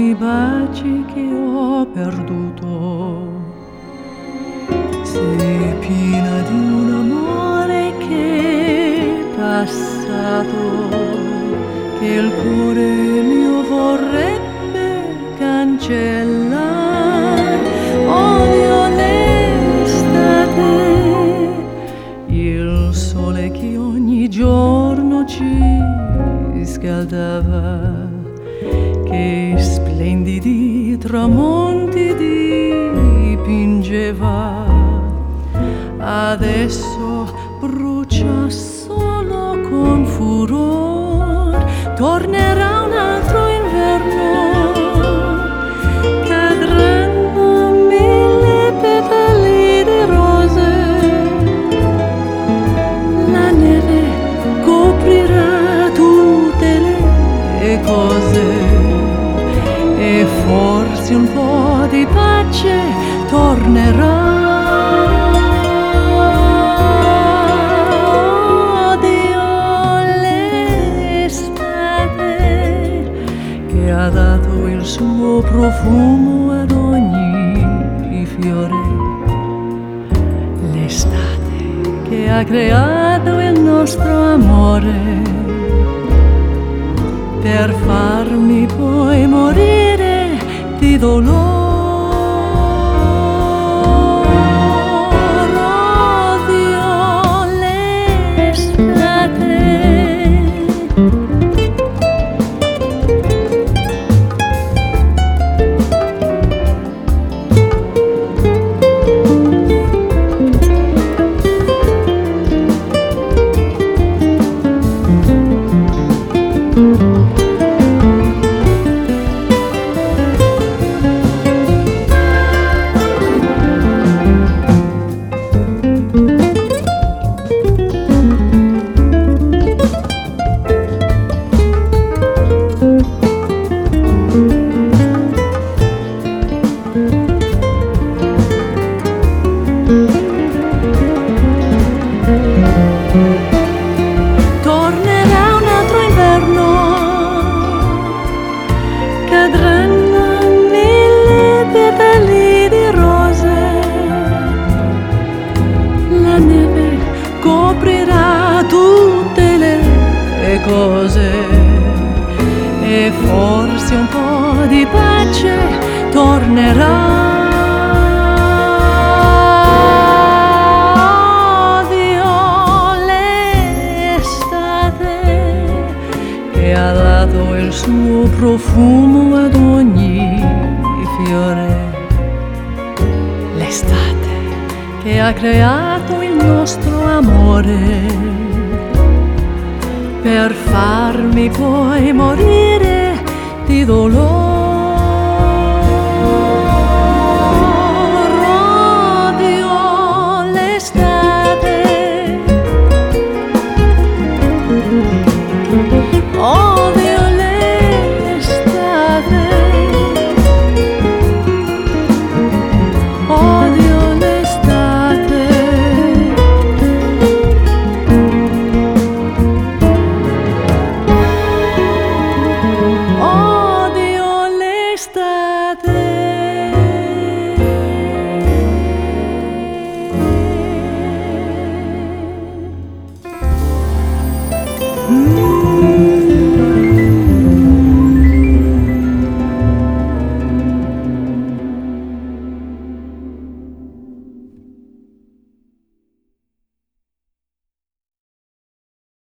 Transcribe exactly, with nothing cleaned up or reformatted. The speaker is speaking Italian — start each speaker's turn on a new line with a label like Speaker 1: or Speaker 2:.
Speaker 1: i baci che ho perduto. Sei piena di un amore che è passato, che il cuore mio vorrebbe cancellare. Odio l'estate, il sole che ogni giorno ci scaldava, che splendidi tramonti dipingeva. Adesso brucia solo con furor, tornerà un altro inverno, cadranno mille petali di rose, la neve coprirà tutte le cose e forse un po' di pace tornerà. Ha dato il suo profumo ad ogni fiore, l'estate che ha creato il nostro amore, per farmi poi morire di dolore. Odio l'estate. Tornerà un altro inverno, cadranno mille petali di rose, la neve coprirà tutte le cose e forse un po' di pace tornerà. Ha dato il suo profumo ad ogni fiore, l'estate che ha creato il nostro amore, per farmi poi morire di dolore.